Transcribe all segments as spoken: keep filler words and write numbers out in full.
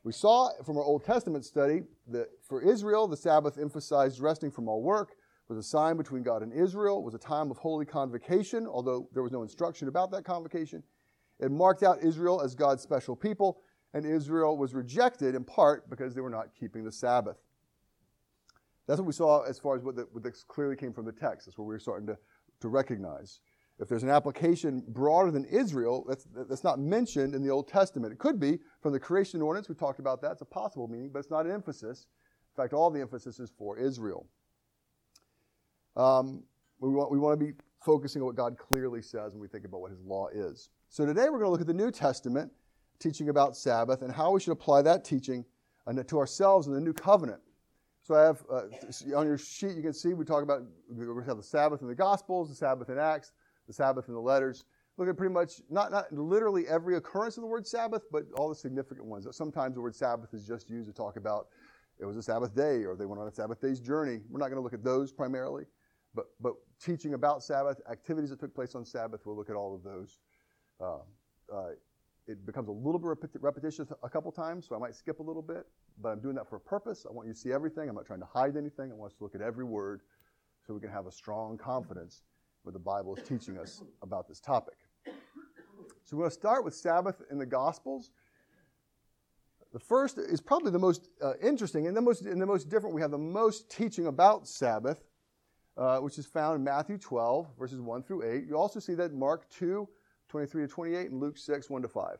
We saw from our Old Testament study that for Israel, the Sabbath emphasized resting from all work, was a sign between God and Israel. It was a time of holy convocation, although there was no instruction about that convocation. It marked out Israel as God's special people, and Israel was rejected in part because they were not keeping the Sabbath. That's what we saw as far as what, the, what this clearly came from the text. That's what we were starting to, to recognize. If there's an application broader than Israel, that's, that's not mentioned in the Old Testament. It could be from the creation ordinance. We talked about that. It's a possible meaning, but it's not an emphasis. In fact, all the emphasis is for Israel. Um, we want, we want to be focusing on what God clearly says when we think about what his law is. So today we're going to look at the New Testament, teaching about Sabbath, and how we should apply that teaching to ourselves in the New Covenant. So I have, uh, on your sheet you can see we talk about, we're going to have the Sabbath in the Gospels, the Sabbath in Acts, the Sabbath in the letters. Look at pretty much, not, not literally every occurrence of the word Sabbath, but all the significant ones. Sometimes the word Sabbath is just used to talk about it was a Sabbath day, or they went on a Sabbath day's journey. We're not going to look at those primarily, but, but teaching about Sabbath, activities that took place on Sabbath, we'll look at all of those. Uh, uh, it becomes a little bit repetitious a couple times, so I might skip a little bit, but I'm doing that for a purpose. I want you to see everything. I'm not trying to hide anything. I want us to look at every word so we can have a strong confidence what the Bible is teaching us about this topic. So we're going to start with Sabbath in the Gospels. The first is probably the most uh, interesting and the most, and the most different. We have the most teaching about Sabbath, uh, which is found in Matthew twelve, verses one through eight. You also see that in Mark two, twenty-three to twenty-eight, and Luke six, one to five.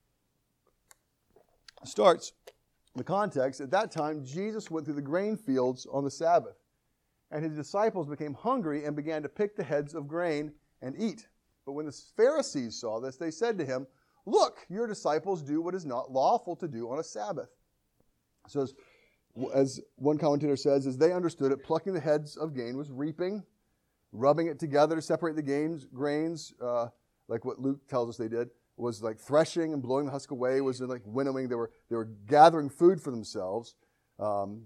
It starts, the context, at that time, Jesus went through the grain fields on the Sabbath, and his disciples became hungry and began to pick the heads of grain and eat. But when the Pharisees saw this, they said to him, "Look, your disciples do what is not lawful to do on a Sabbath." So as, as one commentator says, as they understood it, plucking the heads of grain was reaping, rubbing it together to separate the gains, grains, uh, like what Luke tells us they did, was like threshing and blowing the husk away, was like winnowing. They were, they were gathering food for themselves. Um,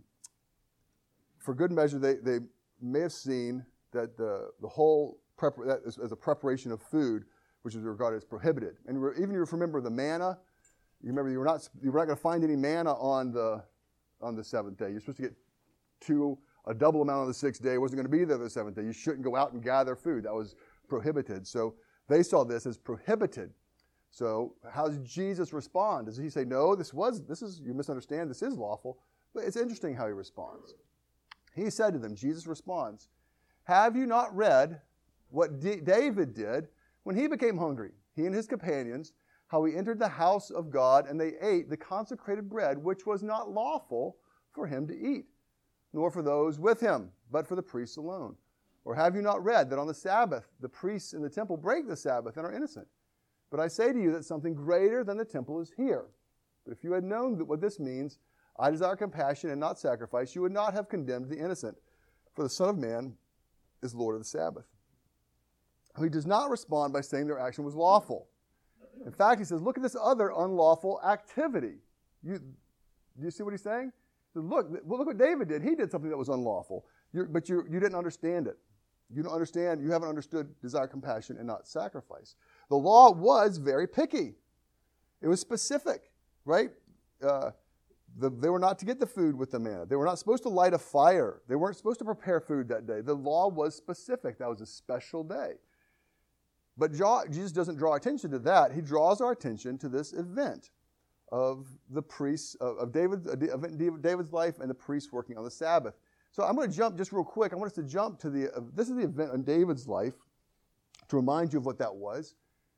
for good measure, they, they may have seen that the, the whole, prep, that as, as a preparation of food, which is regarded as prohibited. And re- even if you remember the manna, you remember you were not you were not going to find any manna on the on the seventh day. You're supposed to get two a double amount on the sixth day. It wasn't going to be there the seventh day. You shouldn't go out and gather food. That was prohibited. So they saw this as prohibited. So how does Jesus respond? Does he say, "No, this was this is you misunderstand. This is lawful"? But it's interesting how he responds. He said to them, Jesus responds, "Have you not read what D- David did when he became hungry, he and his companions, how he entered the house of God and they ate the consecrated bread, which was not lawful for him to eat, nor for those with him, but for the priests alone? Or have you not read that on the Sabbath the priests in the temple break the Sabbath and are innocent? But I say to you that something greater than the temple is here. But if you had known what this means, I desire compassion and not sacrifice, you would not have condemned the innocent. For the Son of Man is Lord of the Sabbath." He does not respond by saying their action was lawful. In fact, he says, look at this other unlawful activity. You, do you see what he's saying? He says, look, well, look what David did. He did something that was unlawful, You're, but you you didn't understand it. You don't understand. You haven't understood desire compassion and not sacrifice. The law was very picky. It was specific, right? Uh, the, they were not to get the food with the manna. They were not supposed to light a fire. They weren't supposed to prepare food that day. The law was specific. That was a special day. But Jesus doesn't draw attention to that. He draws our attention to this event of the priests, of David, of David's life and the priests working on the Sabbath. So I'm going to jump just real quick. I want us to jump to the, uh, this is the event in David's life to remind you of what that was.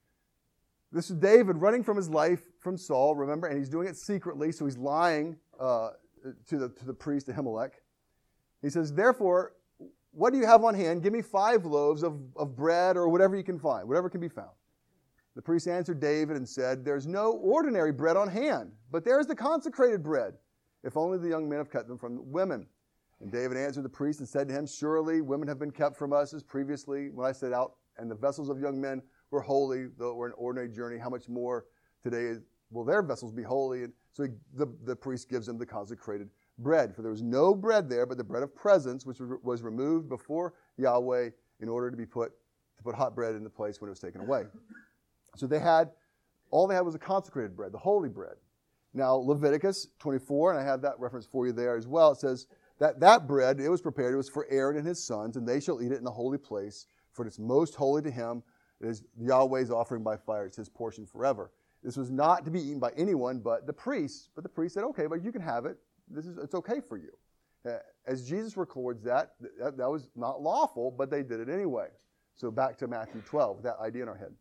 This is David running from his life from Saul, remember, and he's doing it secretly, so he's lying uh, to the to the priest Ahimelech. He says, "Therefore, what do you have on hand? Give me five loaves of, of bread or whatever you can find, whatever can be found." The priest answered David and said, "There's no ordinary bread on hand, but there is the consecrated bread, if only the young men have kept them from the women." And David answered the priest and said to him, "Surely women have been kept from us as previously when I set out, and the vessels of young men were holy, though it were an ordinary journey. How much more today will their vessels be holy?" And so he, the, the priest gives him the consecrated bread. For there was no bread there, but the bread of presence, which was removed before Yahweh in order to be put to put hot bread in the place when it was taken away. So they had, all they had was the consecrated bread, the holy bread. Now, Leviticus twenty-four, and I have that reference for you there as well, it says that that bread, it was prepared, it was for Aaron and his sons, and they shall eat it in the holy place, for it is most holy to him. It is Yahweh's offering by fire. It's his portion forever. This was not to be eaten by anyone but the priests. But the priest said, okay, but you can have it. This is it's okay for you. Uh, as Jesus records that, that, that was not lawful, but they did it anyway. So back to Matthew twelve, that idea in our head.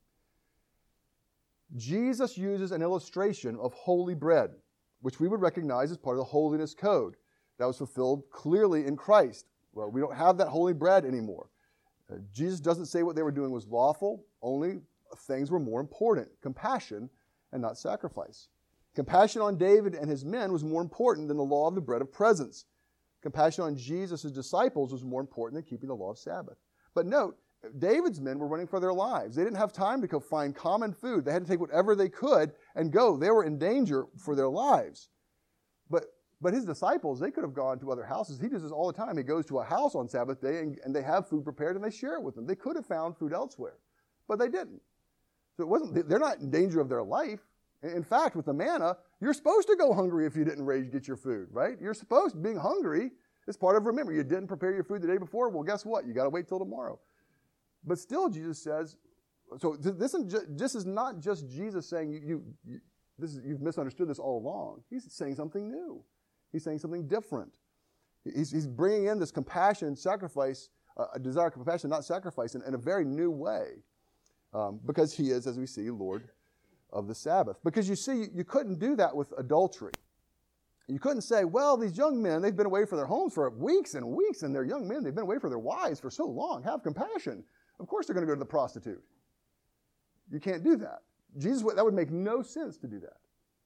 Jesus uses an illustration of holy bread, which we would recognize as part of the holiness code that was fulfilled clearly in Christ. Well, we don't have that holy bread anymore. Uh, Jesus doesn't say what they were doing was lawful, only things were more important, compassion and not sacrifice. Compassion on David and his men was more important than the law of the bread of presence. Compassion on Jesus' disciples was more important than keeping the law of Sabbath. But note, David's men were running for their lives. They didn't have time to go find common food. They had to take whatever they could and go. They were in danger for their lives. But But his disciples, they could have gone to other houses. He does this all the time. He goes to a house on Sabbath day and, and they have food prepared and they share it with them. They could have found food elsewhere, but they didn't. So it wasn't. They're not in danger of their life. In fact, with the manna, you're supposed to go hungry if you didn't raise get your food, right? You're supposed being hungry is part of remember. You didn't prepare your food the day before. Well, guess what? You got to wait till tomorrow. But still, Jesus says. So this is just, this is not just Jesus saying you, you, you this is, you've misunderstood this all along. He's saying something new. He's saying something different. He's, he's bringing in this compassion, sacrifice, uh, a desire for compassion, not sacrifice, in, in a very new way. Um, because he is, as we see, Lord of the Sabbath. Because you see, you couldn't do that with adultery. You couldn't say, well, these young men, they've been away from their homes for weeks and weeks, and they're young men, they've been away from their wives for so long. Have compassion. Of course they're going to go to the prostitute. You can't do that. Jesus, that would make no sense to do that.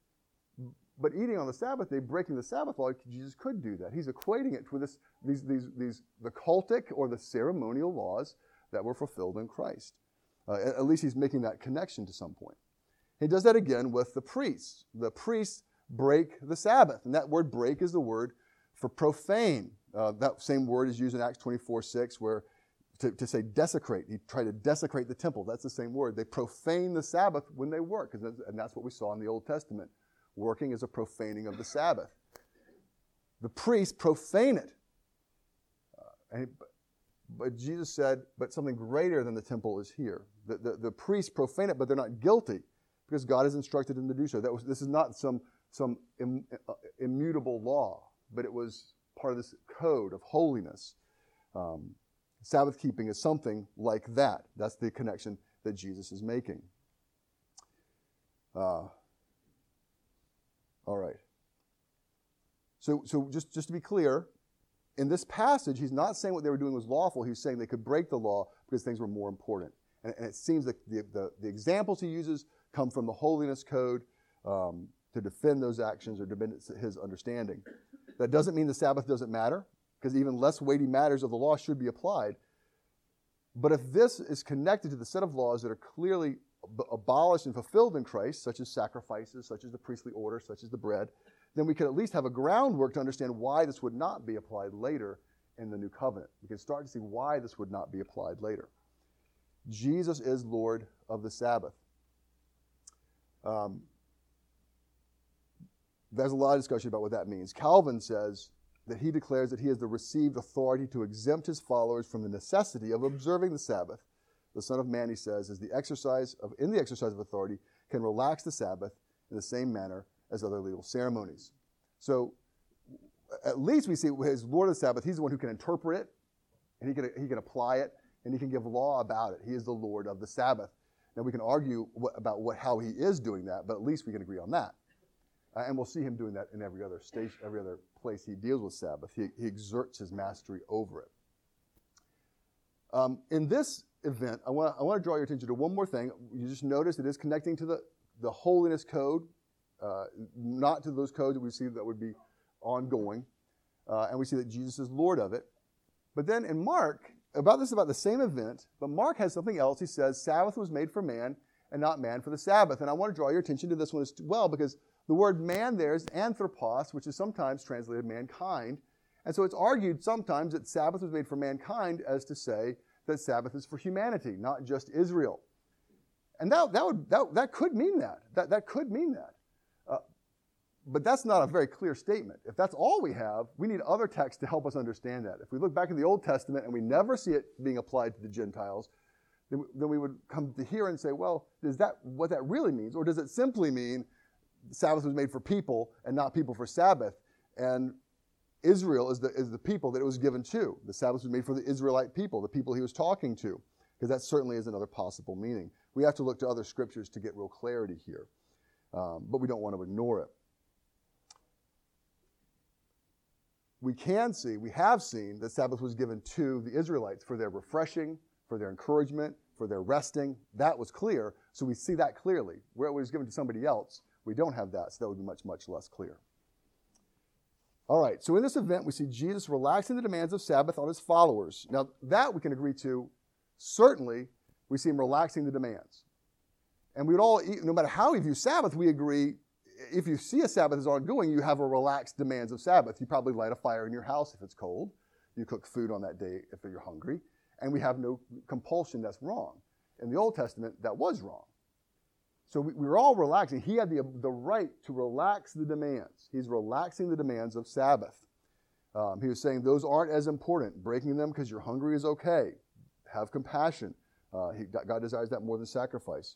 But eating on the Sabbath day, breaking the Sabbath law, Jesus could do that. He's equating it with this, these, these, these, the cultic or the ceremonial laws that were fulfilled in Christ. Uh, at, at least he's making that connection to some point. He does that again with the priests. The priests break the Sabbath. And that word break is the word for profane. Uh, that same word is used in Acts twenty-four six where to, to say desecrate. He tried to desecrate the temple. That's the same word. They profane the Sabbath when they work. And that's what we saw in the Old Testament. Working is a profaning of the Sabbath. The priests profane it. Uh, and, but Jesus said, but something greater than the temple is here. The, the, the priests profane it, but they're not guilty because God has instructed them to do so. That was, this is not some, some Im, uh, immutable law, but it was part of this code of holiness. Um, Sabbath keeping is something like that. That's the connection that Jesus is making. Uh, All right. So, so just, just to be clear, in this passage, he's not saying what they were doing was lawful. He's saying they could break the law because things were more important. And, and it seems that the, the, the examples he uses come from the holiness code um, to defend those actions or defend his understanding. That doesn't mean the Sabbath doesn't matter, because even less weighty matters of the law should be applied. But if this is connected to the set of laws that are clearly abolished and fulfilled in Christ, such as sacrifices, such as the priestly order, such as the bread, then we can at least have a groundwork to understand why this would not be applied later in the new covenant. We can start to see why this would not be applied later. Jesus is Lord of the Sabbath. Um, there's a lot of discussion about what that means. Calvin says that he declares that he has the received authority to exempt his followers from the necessity of observing the Sabbath. The Son of Man, he says, is the exercise of, in the exercise of authority, can relax the Sabbath in the same manner as other legal ceremonies. So, at least we see as Lord of the Sabbath, he's the one who can interpret it, and he can, he can apply it, and he can give law about it. He is the Lord of the Sabbath. Now, we can argue what, about what, how he is doing that, but at least we can agree on that. Uh, and we'll see him doing that in every other station, every other place he deals with Sabbath. He, he exerts his mastery over it. Um, in this event, I want I want to draw your attention to one more thing. You just notice it is connecting to the, the holiness code, uh, not to those codes that we see that would be ongoing. Uh, and we see that Jesus is Lord of it. But then in Mark, about this is about the same event, but Mark has something else. He says, Sabbath was made for man and not man for the Sabbath. And I want to draw your attention to this one as well, because the word man there is anthropos, which is sometimes translated mankind. And so it's argued sometimes that Sabbath was made for mankind as to say that Sabbath is for humanity, not just Israel. And that, that, would, that, that could mean that. That, that could mean that. Uh, but that's not a very clear statement. If that's all we have, we need other texts to help us understand that. If we look back in the Old Testament and we never see it being applied to the Gentiles, then we would come to here and say, well, is that what that really means? Or does it simply mean the Sabbath was made for people and not people for Sabbath? And Israel is the, is the people that it was given to. The Sabbath was made for the Israelite people, the people he was talking to, because that certainly is another possible meaning. We have to look to other scriptures to get real clarity here, um, but we don't want to ignore it. We can see, we have seen that Sabbath was given to the Israelites for their refreshing, for their encouragement, for their resting. That was clear, so we see that clearly. Where it was given to somebody else, we don't have that, so that would be much, much less clear. All right, so in this event, we see Jesus relaxing the demands of Sabbath on his followers. Now, that we can agree to. Certainly, we see him relaxing the demands. And we would all, no matter how we view Sabbath, we agree, if you see a Sabbath as ongoing, you have a relaxed demands of Sabbath. You probably light a fire in your house if it's cold. You cook food on that day if you're hungry. And we have no compulsion that's wrong. In the Old Testament, that was wrong. So we, we were all relaxing. He had the, the right to relax the demands. He's relaxing the demands of Sabbath. Um, he was saying those aren't as important. Breaking them because you're hungry is okay. Have compassion. Uh, he, God desires that more than sacrifice.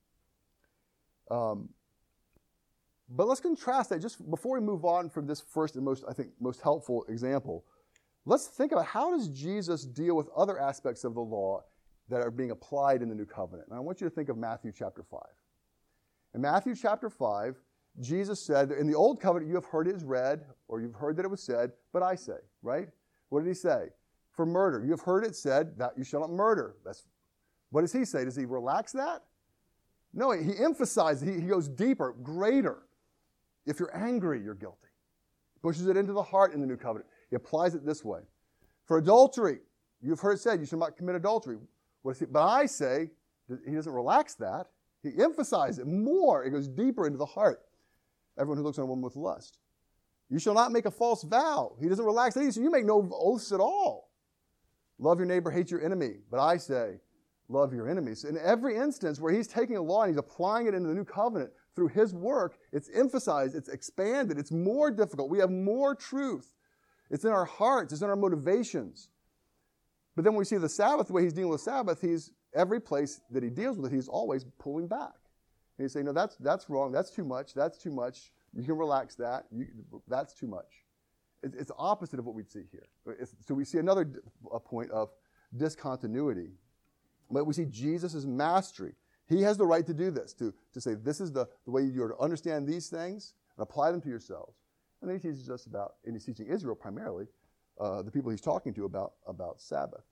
Um, but let's contrast that just before we move on from this first and most, I think, most helpful example. Let's think about how does Jesus deal with other aspects of the law that are being applied in the new covenant. And I want you to think of Matthew chapter five. In Matthew chapter five, Jesus said, in the old covenant you have heard it is read, or you've heard that it was said, but I say, right? What did he say? For murder, you have heard it said that you shall not murder. That's, what does he say? Does he relax that? No, he emphasizes, he, he goes deeper, greater. If you're angry, you're guilty. He pushes it into the heart in the new covenant. He applies it this way. For adultery, you've heard it said, you shall not commit adultery. What is he? But I say, he doesn't relax that. He emphasizes it more. It goes deeper into the heart. Everyone who looks on a woman with lust. You shall not make a false vow. He doesn't relax that either. So you make no oaths at all. Love your neighbor, hate your enemy. But I say, love your enemies. In every instance where he's taking a law and he's applying it into the new covenant through his work, it's emphasized, it's expanded, it's more difficult. We have more truth. It's in our hearts, it's in our motivations. But then when we see the Sabbath, the way he's dealing with Sabbath, he's every place that he deals with it, he's always pulling back. And he's saying, no, that's that's wrong, that's too much, that's too much. You can relax that, you, that's too much. It's, it's the opposite of what we'd see here. It's, so we see another d- a point of discontinuity. But we see Jesus' mastery. He has the right to do this, to, to say this is the, the way you're to understand these things and apply them to yourselves. And then he teaches us about, and he's teaching Israel primarily, uh, the people he's talking to about, about Sabbath.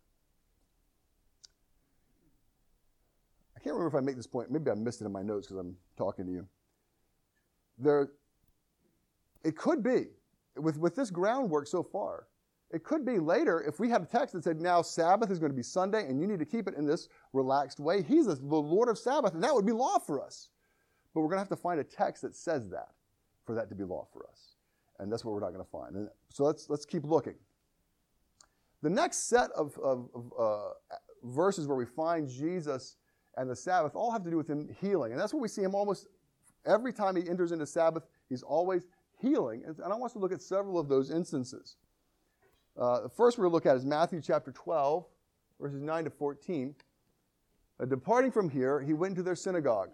I can't remember if I make this point. Maybe I missed it in my notes because I'm talking to you. There, it could be, with, with this groundwork so far, it could be later if we had a text that said now Sabbath is going to be Sunday and you need to keep it in this relaxed way. He's the Lord of Sabbath, and that would be law for us. But we're going to have to find a text that says that for that to be law for us. And that's what we're not going to find. And so let's let's keep looking. The next set of, of, of uh, verses where we find Jesus and the Sabbath all have to do with him healing. And that's what we see him almost every time he enters into Sabbath, he's always healing. And, and I want us to look at several of those instances. Uh, the first we're going to look at is Matthew chapter twelve, verses nine to fourteen. Uh, departing from here, he went into their synagogue.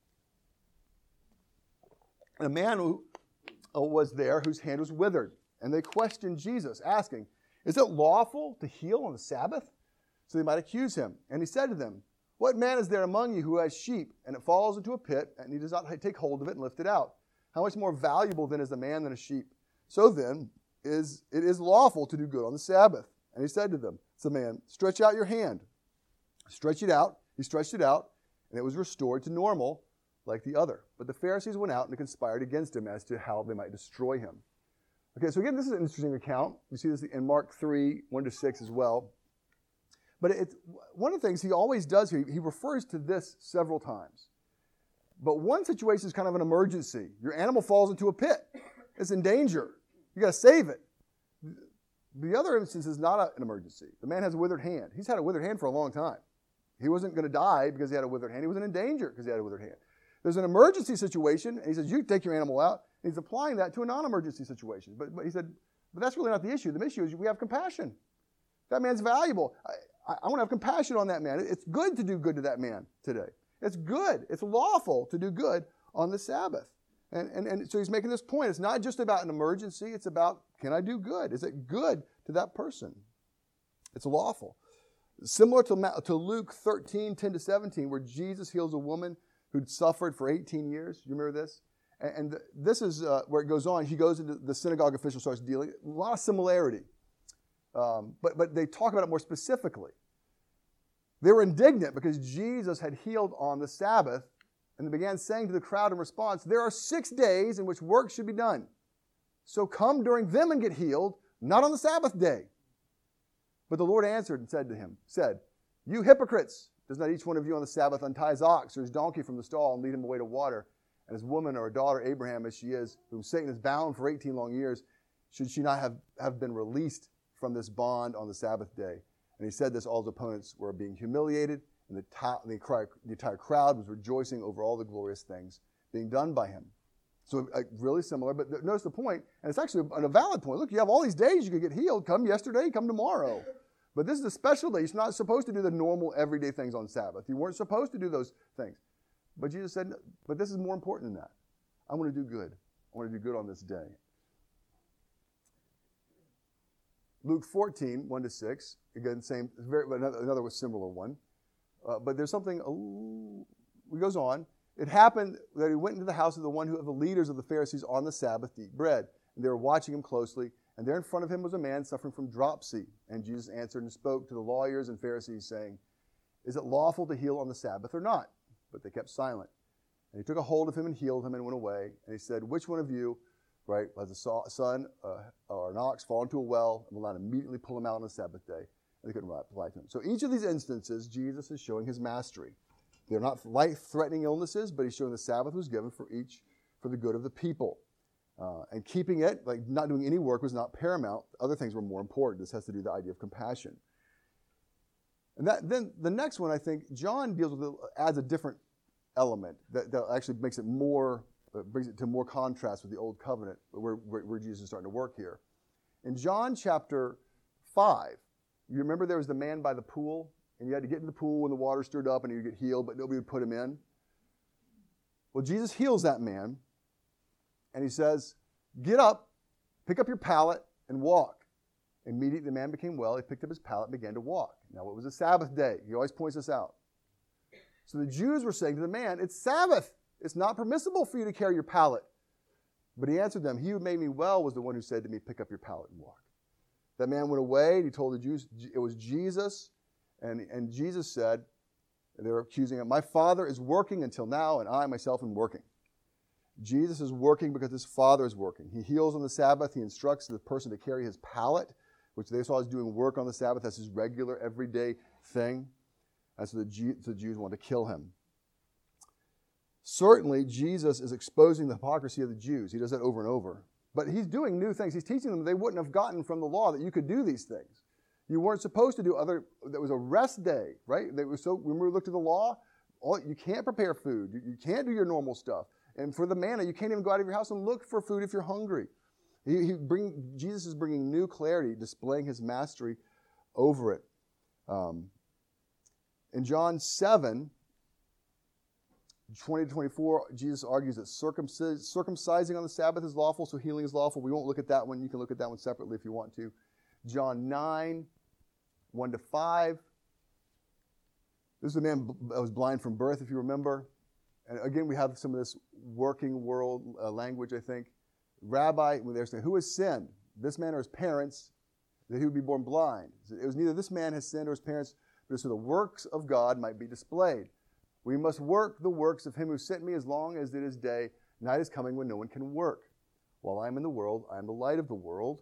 And a man who uh, was there whose hand was withered. And they questioned Jesus, asking, is it lawful to heal on the Sabbath? So they might accuse him. And he said to them, what man is there among you who has sheep, and it falls into a pit, and he does not take hold of it and lift it out? How much more valuable then is a man than a sheep? So then, is it is lawful to do good on the Sabbath. And he said to them, to the man, stretch out your hand. Stretch it out. He stretched it out, and it was restored to normal like the other. But the Pharisees went out and conspired against him as to how they might destroy him. Okay, so again, this is an interesting account. You see this in Mark three, one to six as well. But it's, one of the things he always does here, he refers to this several times. But one situation is kind of an emergency. Your animal falls into a pit. It's in danger. You got to save it. The other instance is not a, an emergency. The man has a withered hand. He's had a withered hand for a long time. He wasn't going to die because he had a withered hand. He wasn't in danger because he had a withered hand. There's an emergency situation, and he says, you take your animal out. And he's applying that to a non-emergency situation. But, but he said, but that's really not the issue. The issue is we have compassion. That man's valuable. I, I, I want to have compassion on that man. It's good to do good to that man today. It's good. It's lawful to do good on the Sabbath. And, and, and so he's making this point. It's not just about an emergency. It's about, can I do good? Is it good to that person? It's lawful. Similar to, to Luke thirteen, ten to seventeen, where Jesus heals a woman who'd suffered for eighteen years. You remember this? And, and this is uh, where it goes on. He goes into the synagogue official, starts dealing. A lot of similarity. Um, but, but they talk about it more specifically. They were indignant because Jesus had healed on the Sabbath, and they began saying to the crowd in response, there are six days in which work should be done. So come during them and get healed, not on the Sabbath day. But the Lord answered and said to him, said, you hypocrites, does not each one of you on the Sabbath untie his ox or his donkey from the stall and lead him away to water? And his woman or a daughter Abraham, as she is, whom Satan has bound for eighteen long years, should she not have, have been released from this bond on the Sabbath day? And he said this, all his opponents were being humiliated, and the, the, the entire crowd was rejoicing over all the glorious things being done by him. So uh, really similar, but th- notice the point, and it's actually a, a valid point. Look, you have all these days you could get healed. Come yesterday, come tomorrow. But this is a special day. You're not supposed to do the normal everyday things on Sabbath. You weren't supposed to do those things. But Jesus said, but this is more important than that. I want to do good. I want to do good on this day. Luke fourteen, one to six, again, same, very, another, another similar one. Uh, but there's something, oh, it goes on. It happened that he went into the house of the one who of the leaders of the Pharisees on the Sabbath to eat bread. And they were watching him closely. And there in front of him was a man suffering from dropsy. And Jesus answered and spoke to the lawyers and Pharisees, saying, is it lawful to heal on the Sabbath or not? But they kept silent. And he took a hold of him and healed him and went away. And he said, which one of you, right, has a son uh, or an ox fall into a well and will not immediately pull him out on the Sabbath day? And they couldn't reply to him. So each of these instances, Jesus is showing his mastery. They're not life-threatening illnesses, but he's showing the Sabbath was given for each, for the good of the people. Uh, and keeping it, like not doing any work, was not paramount. Other things were more important. This has to do with the idea of compassion. And that, then the next one, I think, John deals with, it, adds a different element that, that actually makes it more, uh, brings it to more contrast with the Old Covenant, where, where, where Jesus is starting to work here. In John chapter five, you remember there was the man by the pool? And you had to get in the pool when the water stirred up and he would get healed, but nobody would put him in. Well, Jesus heals that man, and he says, get up, pick up your pallet, and walk. Immediately the man became well. He picked up his pallet and began to walk. Now, it was a Sabbath day. He always points this out. So the Jews were saying to the man, it's Sabbath. It's not permissible for you to carry your pallet. But he answered them, he who made me well was the one who said to me, pick up your pallet and walk. That man went away, and he told the Jews it was Jesus. And, and Jesus said, they were accusing him, my Father is working until now, and I myself am working. Jesus is working because his Father is working. He heals on the Sabbath. He instructs the person to carry his pallet, which they saw as doing work on the Sabbath. That's his regular, everyday thing. And so the, Jew, the Jews want to kill him. Certainly, Jesus is exposing the hypocrisy of the Jews. He does that over and over. But he's doing new things. He's teaching them they wouldn't have gotten from the law that you could do these things. You weren't supposed to do other, there was a rest day, right? They were so, when we looked at the law, all, you can't prepare food. You, you can't do your normal stuff. And for the manna, you can't even go out of your house and look for food if you're hungry. He, he bring, Jesus is bringing new clarity, displaying his mastery over it. Um, in John seven, twenty to twenty-four, Jesus argues that circumcis- circumcising on the Sabbath is lawful, so healing is lawful. We won't look at that one. You can look at that one separately if you want to. John nine, one to five. This is a man that was blind from birth, if you remember. And again, we have some of this working world uh, language, I think. Rabbi, when they're saying, who has sinned, this man or his parents, that he would be born blind? It was neither this man has sinned or his parents, but so the works of God might be displayed. We must work the works of him who sent me as long as it is day. Night is coming when no one can work. While I am in the world, I am the light of the world.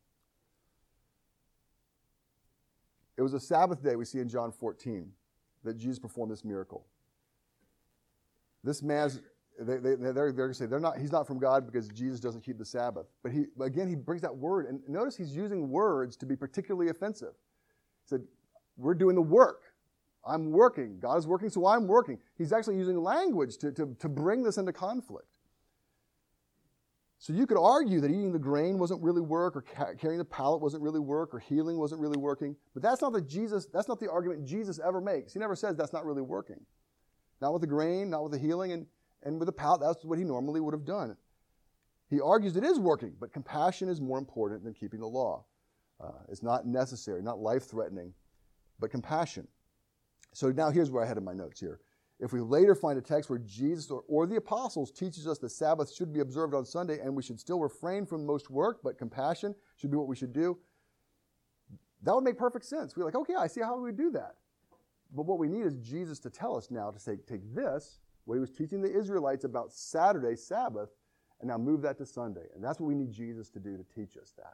It was a Sabbath day we see in John fourteen that Jesus performed this miracle. This man's, they, they, they're, they're going to say, they're not, he's not from God because Jesus doesn't keep the Sabbath. But he, again, he brings that word, and notice he's using words to be particularly offensive. He said, we're doing the work. I'm working. God is working, so I'm working. He's actually using language to, to, to bring this into conflict. So you could argue that eating the grain wasn't really work, or ca- carrying the pallet wasn't really work, or healing wasn't really working. But that's not the Jesus. That's not the argument Jesus ever makes. He never says that's not really working. Not with the grain, not with the healing, and, and with the pallet. That's what he normally would have done. He argues it is working, but compassion is more important than keeping the law. Uh, it's not necessary, not life-threatening, but compassion. So now here's where I had in my notes here. If we later find a text where Jesus or, or the apostles teaches us the Sabbath should be observed on Sunday and we should still refrain from most work, but compassion should be what we should do, that would make perfect sense. We're like, okay, I see how we would do that. But what we need is Jesus to tell us now to say, take this, what he was teaching the Israelites about Saturday, Sabbath, and now move that to Sunday. And that's what we need Jesus to do to teach us that.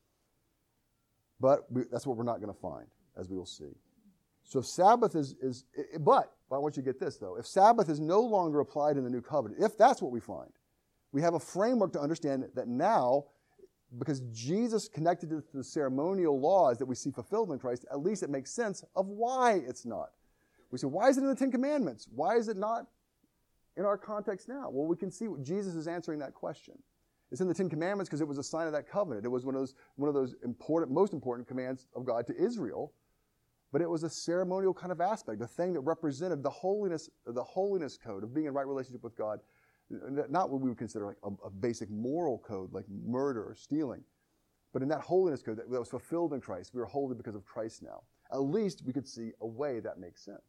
But we, that's what we're not going to find, as we will see. So if Sabbath is, is but, but I want you to get this though, if Sabbath is no longer applied in the new covenant, if that's what we find, we have a framework to understand that now, because Jesus connected it to the ceremonial laws that we see fulfilled in Christ, at least it makes sense of why it's not. We say, why is it in the Ten Commandments? Why is it not in our context now? Well, we can see what Jesus is answering that question. It's in the Ten Commandments because it was a sign of that covenant. It was one of those, one of those important, most important commands of God to Israel. But it was a ceremonial kind of aspect, a thing that represented the holiness, the holiness code of being in right relationship with God. Not what we would consider like a, a basic moral code, like murder or stealing, but in that holiness code that, that was fulfilled in Christ. We are holy because of Christ now. At least we could see a way that makes sense.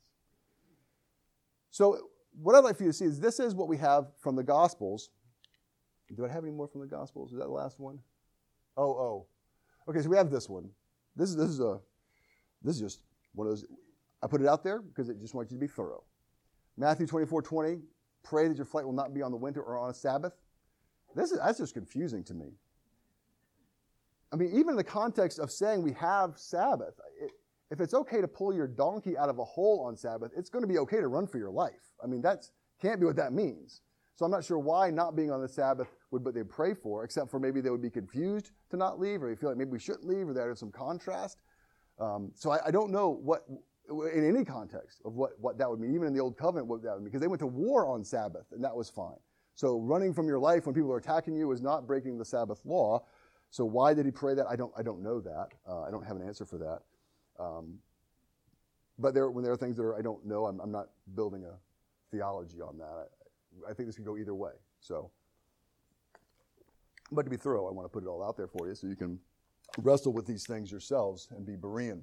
So what I'd like for you to see is this is what we have from the Gospels. Do I have any more from the Gospels? Is that the last one? Oh, oh. Okay, so we have this one. This is this is a this is just one of those. I put it out there because it just wants you to be thorough. Matthew twenty-four twenty. Pray that your flight will not be on the winter or on a Sabbath. This is that's just confusing to me. I mean, even in the context of saying we have Sabbath, it, if it's okay to pull your donkey out of a hole on Sabbath, it's going to be okay to run for your life. I mean, that can't be what that means. So I'm not sure why not being on the Sabbath would what they pray for, except for maybe they would be confused to not leave, or they feel like maybe we shouldn't leave, or there's some contrast. Um, so I, I don't know what, in any context, of what, what that would mean, even in the Old Covenant, what that would mean, because they went to war on Sabbath, and that was fine. So running from your life when people are attacking you is not breaking the Sabbath law. So why did he pray that? I don't I don't know that. Uh, I don't have an answer for that. Um, but there, when there are things that are I don't know, I'm, I'm not building a theology on that. I, I think this can go either way. So, but to be thorough, I want to put it all out there for you so you can wrestle with these things yourselves and be Berean.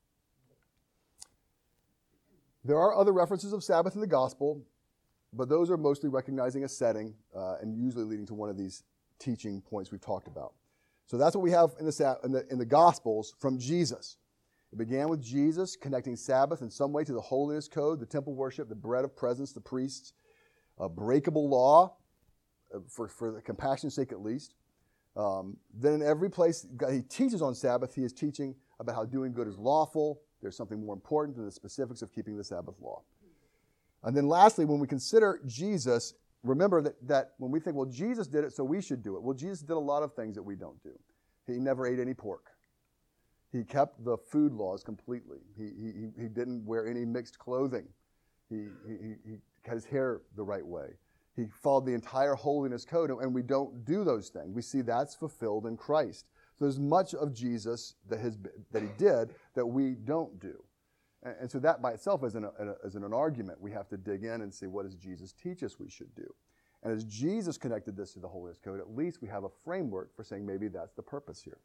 There are other references of Sabbath in the gospel, but those are mostly recognizing a setting uh, and usually leading to one of these teaching points we've talked about. So that's what we have in the, in the, in the Gospels from Jesus. It began with Jesus connecting Sabbath in some way to the holiness code, the temple worship, the bread of presence, the priests, a breakable law, uh, for, for the compassion's sake at least. Um, then in every place he teaches on Sabbath, he is teaching about how doing good is lawful. There's something more important than the specifics of keeping the Sabbath law. And then lastly, when we consider Jesus, remember that, that when we think, well, Jesus did it, so we should do it. Well, Jesus did a lot of things that we don't do. He never ate any pork. He kept the food laws completely. He, he, he didn't wear any mixed clothing. He, he, he cut his hair the right way. He followed the entire holiness code, and we don't do those things. We see that's fulfilled in Christ. So there's much of Jesus that, has, that he did that we don't do. And, and so that by itself isn't, a, a, isn't an argument. We have to dig in and see, what does Jesus teach us we should do? And as Jesus connected this to the holiness code, at least we have a framework for saying maybe that's the purpose here.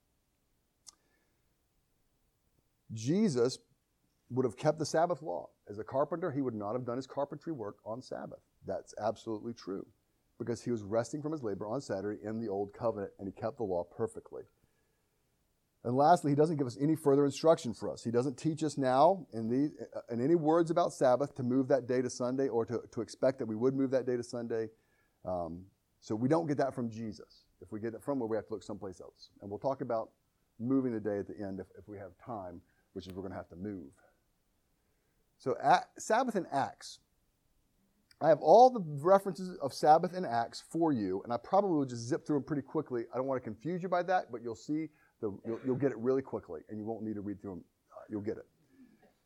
Jesus would have kept the Sabbath law. As a carpenter, he would not have done his carpentry work on Sabbath. That's absolutely true, because he was resting from his labor on Saturday in the Old Covenant, and he kept the law perfectly. And lastly, he doesn't give us any further instruction for us. He doesn't teach us now in, the, in any words about Sabbath to move that day to Sunday, or to, to expect that we would move that day to Sunday. Um, so we don't get that from Jesus. If we get it from where we have to look someplace else. And we'll talk about moving the day at the end if, if we have time, which is we're going to have to move. So at, Sabbath in Acts. I have all the references of Sabbath in Acts for you, and I probably will just zip through them pretty quickly. I don't want to confuse you by that, but you'll see, the, you'll, you'll get it really quickly, and you won't need to read through them. Uh, you'll get it.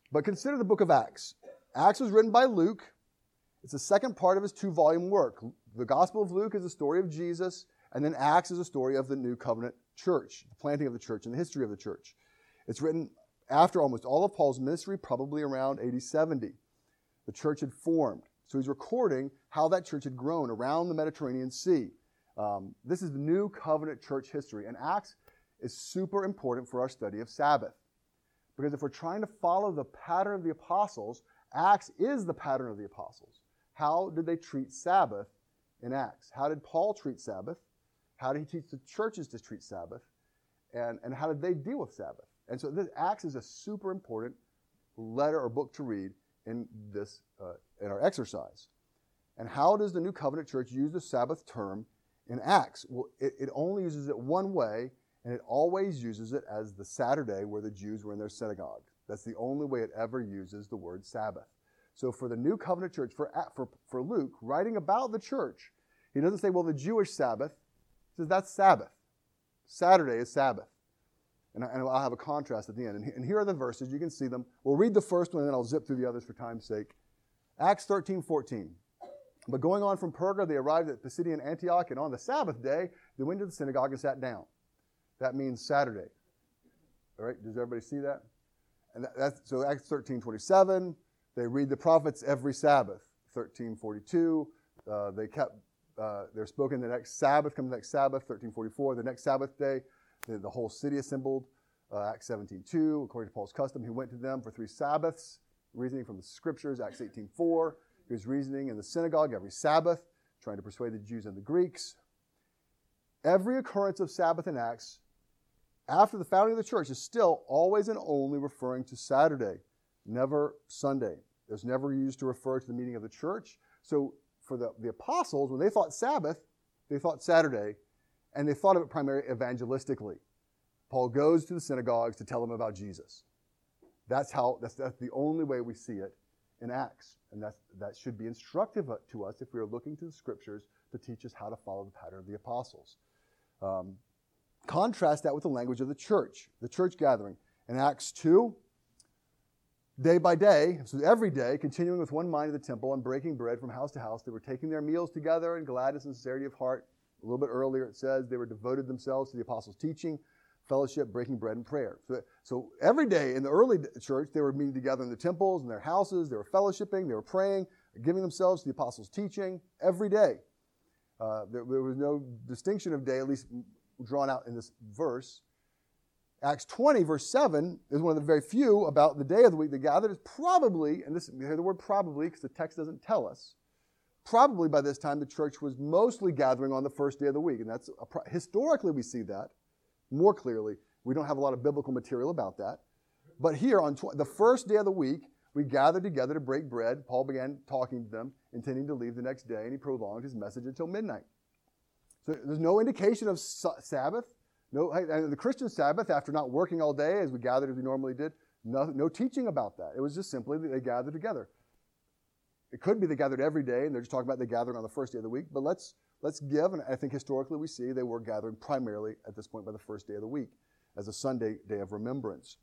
But consider the book of Acts. Acts was written by Luke. It's the second part of his two-volume work. The Gospel of Luke is the story of Jesus, and then Acts is a story of the New Covenant church, the planting of the church and the history of the church. It's written after almost all of Paul's ministry, probably around A D seventy. The church had formed. So he's recording how that church had grown around the Mediterranean Sea. Um, this is the New Covenant church history. And Acts is super important for our study of Sabbath. Because if we're trying to follow the pattern of the apostles, Acts is the pattern of the apostles. How did they treat Sabbath in Acts? How did Paul treat Sabbath? How did he teach the churches to treat Sabbath? And, and how did they deal with Sabbath? And so this Acts is a super important letter or book to read in this uh, in our exercise. And how does the New Covenant church use the Sabbath term in Acts? Well, it, it only uses it one way, and it always uses it as the Saturday where the Jews were in their synagogue. That's the only way it ever uses the word Sabbath. So for the New Covenant church, for, for, for Luke, writing about the church, he doesn't say, well, the Jewish Sabbath. He says, that's Sabbath. Saturday is Sabbath. And, I, and I'll have a contrast at the end. And, and here are the verses. You can see them. We'll read the first one, and then I'll zip through the others for time's sake. Acts thirteen fourteen. But going on from Perga, they arrived at Pisidian Antioch, and on the Sabbath day, they went to the synagogue and sat down. That means Saturday. All right, does everybody see that? And that, that's, so Acts thirteen twenty-seven, they read the prophets every Sabbath. thirteen forty-two, uh, they kept, uh, they're spoken the next Sabbath, come the next Sabbath. thirteen forty-four, the next Sabbath day, the, the whole city assembled. Uh, Acts seventeen two, according to Paul's custom, he went to them for three Sabbaths, reasoning from the scriptures. Acts eighteen four, he was reasoning in the synagogue every Sabbath, trying to persuade the Jews and the Greeks. Every occurrence of Sabbath in Acts after the founding of the church is still always and only referring to Saturday, never Sunday. It was never used to refer to the meeting of the church. So for the, the apostles, when they thought Sabbath, they thought Saturday, and they thought of it primarily evangelistically. Paul goes to the synagogues to tell them about Jesus. That's how. That's, that's the only way we see it in Acts. And that's, that should be instructive to us if we are looking to the scriptures to teach us how to follow the pattern of the apostles. Um, contrast that with the language of the church, the church gathering. In Acts two, day by day, so every day, continuing with one mind in the temple and breaking bread from house to house, they were taking their meals together in gladness and sincerity of heart. A little bit earlier it says they were devoted themselves to the apostles' teaching, fellowship, breaking bread, and prayer. So, so every day in the early church, they were meeting together in the temples, in their houses, they were fellowshipping, they were praying, giving themselves to the apostles' teaching every day. Uh, there, there was no distinction of day, at least drawn out in this verse. Acts twenty, verse seven, is one of the very few about the day of the week they gathered. Is probably, and this, you hear the word probably because the text doesn't tell us, probably by this time the church was mostly gathering on the first day of the week. And that's a, historically we see that more clearly. We don't have a lot of biblical material about that. But here on tw- the first day of the week, we gathered together to break bread. Paul began talking to them, intending to leave the next day, and he prolonged his message until midnight. So there's no indication of Sabbath. No, and the Christian Sabbath, after not working all day as we gathered as we normally did, no, no teaching about that. It was just simply that they gathered together. It could be they gathered every day, and they're just talking about they gathered on the first day of the week. But let's let's give, and I think historically we see they were gathering primarily at this point by the first day of the week as a Sunday day of remembrance.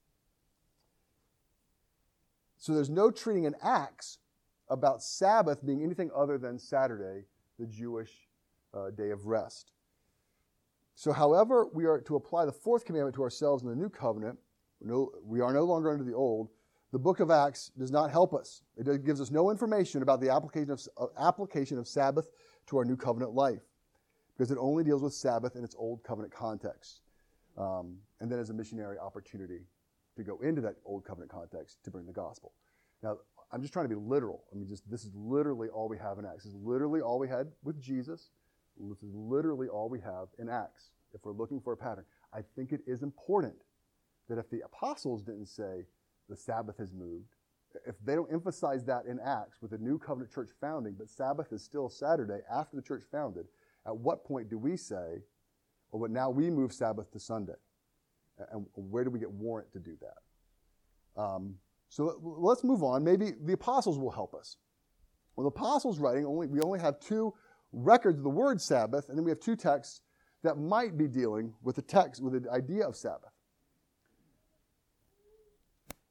So there's no treating in Acts about Sabbath being anything other than Saturday, the Jewish uh, day of rest. So however we are to apply the fourth commandment to ourselves in the new covenant, no, we are no longer under the old, the book of Acts does not help us. It gives us no information about the application of, uh, application of Sabbath to our new covenant life because it only deals with Sabbath in its old covenant context. Um, and then as a missionary opportunity to go into that old covenant context to bring the gospel. Now, I'm just trying to be literal. I mean, just this is literally all we have in Acts. This is literally all we had with Jesus. This is literally all we have in Acts. If we're looking for a pattern, I think it is important that if the apostles didn't say the Sabbath has moved, if they don't emphasize that in Acts with the new covenant church founding, but Sabbath is still Saturday after the church founded, at what point do we say, well, but now we move Sabbath to Sunday? And where do we get warrant to do that? Um, so let's move on. Maybe the apostles will help us. Well, the apostles writing, only we only have two records of the word Sabbath, and then we have two texts that might be dealing with the text, with the idea of Sabbath.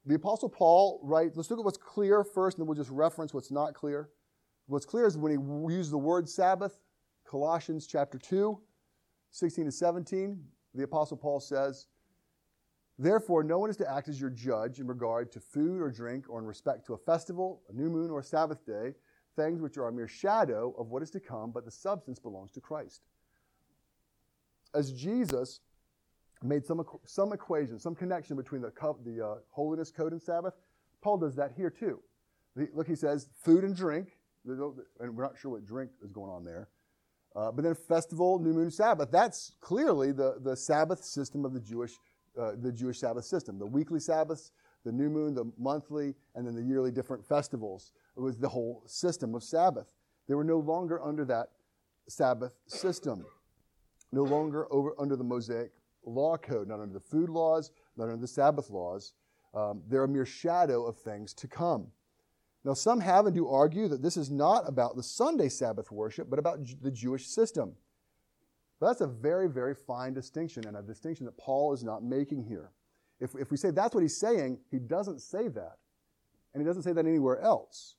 the Apostle Paul writes, let's look at what's clear first, and then we'll just reference what's not clear. What's clear is when he uses the word Sabbath, Colossians chapter two, sixteen to seventeen, the Apostle Paul says, therefore, no one is to act as your judge in regard to food or drink or in respect to a festival, a new moon, or a Sabbath day, things which are a mere shadow of what is to come, but the substance belongs to Christ. As Jesus made some, some equation, some connection between the, the uh, holiness code and Sabbath, Paul does that here too. The, look, he says food and drink, and we're not sure what drink is going on there, uh, but then festival, new moon, Sabbath. That's clearly the, the Sabbath system of the Jewish uh, the Jewish Sabbath system. The weekly Sabbaths, the new moon, the monthly, and then the yearly different festivals. It was the whole system of Sabbath. They were no longer under that Sabbath system, no longer over under the Mosaic law code, not under the food laws, not under the Sabbath laws. Um, they're a mere shadow of things to come. Now, some have and do argue that this is not about the Sunday Sabbath worship, but about the Jewish system. But that's a very, very fine distinction, and a distinction that Paul is not making here. If, if we say that's what he's saying, he doesn't say that. And he doesn't say that anywhere else.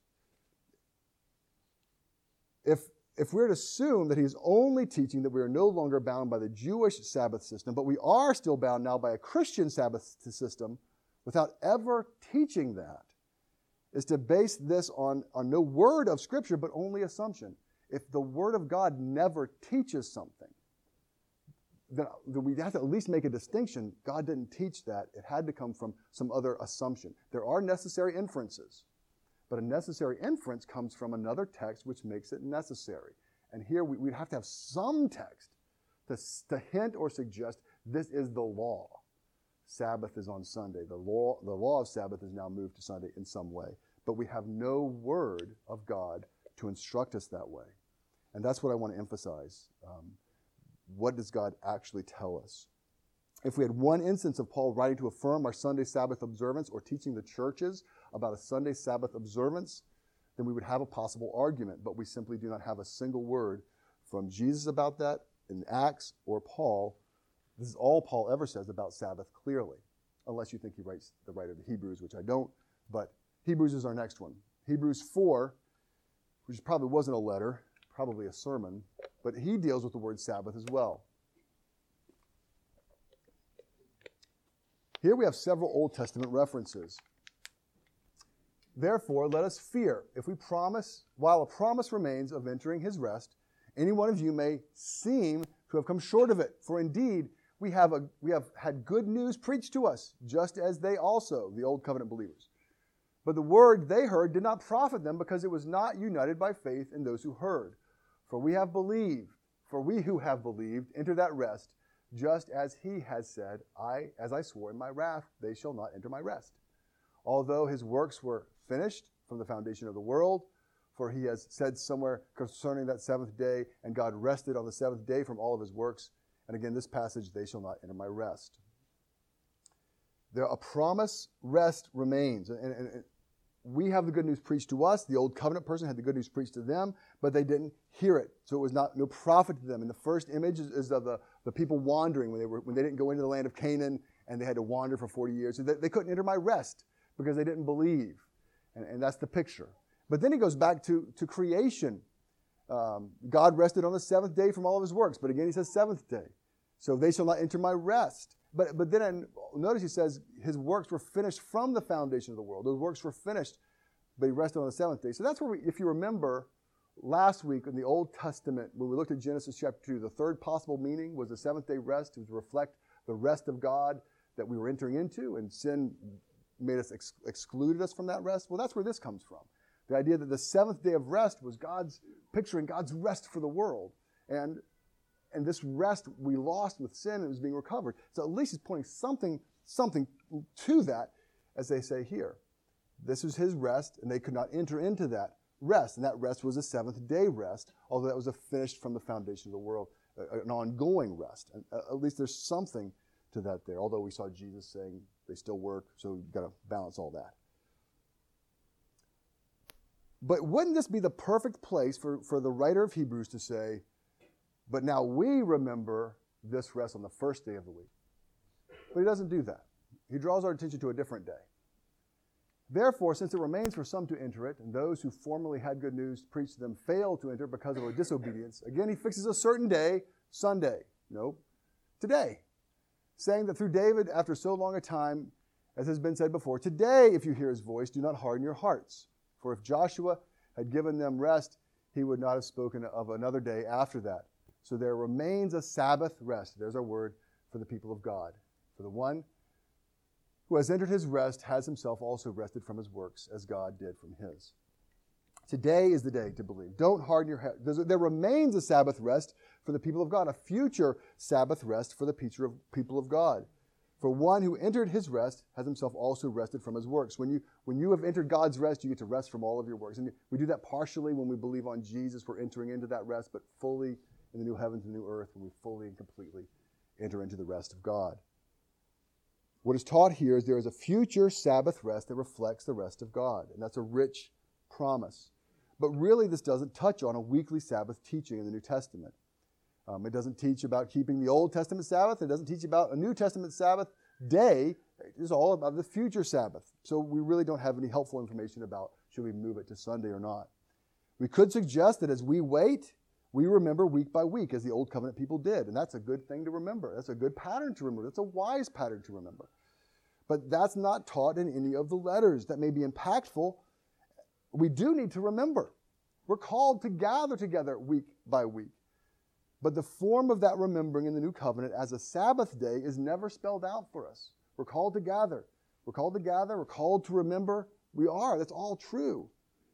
If, if we're to assume that he's only teaching that we are no longer bound by the Jewish Sabbath system, but we are still bound now by a Christian Sabbath system, without ever teaching that, is to base this on, on no word of Scripture, but only assumption. If the Word of God never teaches something, then we have to at least make a distinction. God didn't teach that. It had to come from some other assumption. There are necessary inferences, but a necessary inference comes from another text which makes it necessary. And here we, we'd have to have some text to, to hint or suggest this is the law. Sabbath is on Sunday. The law, the law of Sabbath is now moved to Sunday in some way. But we have no word of God to instruct us that way. And that's what I want to emphasize. Um, what does God actually tell us? If we had one instance of Paul writing to affirm our Sunday Sabbath observance or teaching the churches about a Sunday Sabbath observance, then we would have a possible argument. But we simply do not have a single word from Jesus about that in Acts or Paul. This is all Paul ever says about Sabbath clearly, unless you think he writes the writer of the Hebrews, which I don't. But Hebrews is our next one. Hebrews four, which probably wasn't a letter, probably a sermon, but he deals with the word Sabbath as well. Here we have several Old Testament references. Therefore, let us fear, if we promise, while a promise remains of entering his rest, any one of you may seem to have come short of it. For indeed, we have, a, we have had good news preached to us, just as they also, the Old Covenant believers. But the word they heard did not profit them, because it was not united by faith in those who heard. For we have believed, for we who have believed enter that rest, just as he has said, I, as I swore in my wrath, they shall not enter my rest. Although his works were finished from the foundation of the world, for he has said somewhere concerning that seventh day, and God rested on the seventh day from all of his works. And again, this passage, they shall not enter my rest. There, a promise rest remains. And, and, and we have the good news preached to us. The old covenant person had the good news preached to them, but they didn't hear it. So it was not no profit to them. And the first image is, is of the, the people wandering when they were when they didn't go into the land of Canaan and they had to wander for forty years. And they, they couldn't enter my rest because they didn't believe. And, and that's the picture. But then he goes back to, to creation. Um, God rested on the seventh day from all of his works. But again, he says seventh day. So they shall not enter my rest. But but then notice he says his works were finished from the foundation of the world. Those works were finished, but he rested on the seventh day. So that's where we, if you remember, last week in the Old Testament, when we looked at Genesis chapter two, the third possible meaning was the seventh day rest. It was to reflect the rest of God that we were entering into, and sin made us ex- excluded us from that rest. Well, that's where this comes from. The idea that the seventh day of rest was God's picturing God's rest for the world. And and this rest we lost with sin and it was being recovered. So at least he's pointing something, something to that, as they say here. This was his rest, and they could not enter into that rest. And that rest was a seventh day rest, although that was a finished from the foundation of the world, an ongoing rest. And at least there's something to that there, although we saw Jesus saying they still work, so you've got to balance all that. But wouldn't this be the perfect place for, for the writer of Hebrews to say, but now we remember this rest on the first day of the week? But he doesn't do that. He draws our attention to a different day. Therefore, since it remains for some to enter it, and those who formerly had good news preached to them failed to enter because of a disobedience, again he fixes a certain day, Sunday, no, today, saying that through David, after so long a time, as has been said before, today, if you hear his voice, do not harden your hearts. For if Joshua had given them rest, he would not have spoken of another day after that. So there remains a Sabbath rest. There's our word for the people of God. For the one who has entered his rest has himself also rested from his works, as God did from his. Today is the day to believe. Don't harden your heart. There remains a Sabbath rest for the people of God, a future Sabbath rest for the people of God. For one who entered his rest has himself also rested from his works. When you, when you have entered God's rest, you get to rest from all of your works. And we do that partially when we believe on Jesus. We're entering into that rest, but fully in the new heavens and new earth when we fully and completely enter into the rest of God. What is taught here is there is a future Sabbath rest that reflects the rest of God. And that's a rich promise. But really, this doesn't touch on a weekly Sabbath teaching in the New Testament. Um, it doesn't teach about keeping the Old Testament Sabbath. It doesn't teach about a New Testament Sabbath day. It's all about the future Sabbath. So we really don't have any helpful information about should we move it to Sunday or not. We could suggest that as we wait, we remember week by week, as the Old Covenant people did. And that's a good thing to remember. That's a good pattern to remember. That's a wise pattern to remember. But that's not taught in any of the letters. That may be impactful. We do need to remember. We're called to gather together week by week. But the form of that remembering in the New Covenant as a Sabbath day is never spelled out for us. We're called to gather. We're called to gather. We're called to remember. We are. That's all true.